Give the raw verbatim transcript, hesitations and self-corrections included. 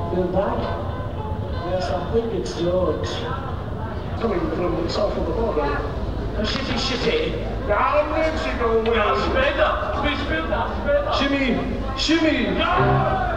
Bill back? Yes, I think it's George. Coming from south of the border. Oh, shitty, shitty. Down Mexico way. Ja, später. Bis später, später. Shimmy, shimmy. Ja.